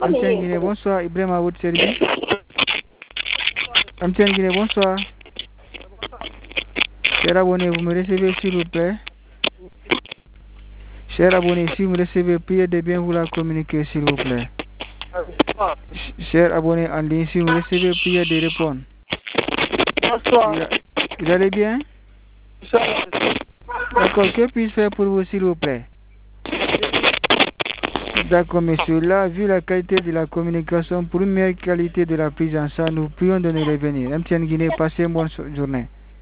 MTN Guinée, bonsoir. Ibrahim Aoud Sergi. MTN Guinée, bonsoir. Cher abonné, vous me recevez s'il vous plaît. Cher abonné, si vous me recevez, priez de bien vous la communiquer s'il vous plaît. Cher abonné en ligne, si vous me recevez, priez de répondre. Bonsoir. Vous allez bien? D'accord, que puis-je faire pour vous s'il vous plaît? D'accord, monsieur. Là, vu la qualité de la communication, pour une meilleure qualité de la prise en charge, nous prions de nous revenir. MTN Guinée, passez une bonne journée.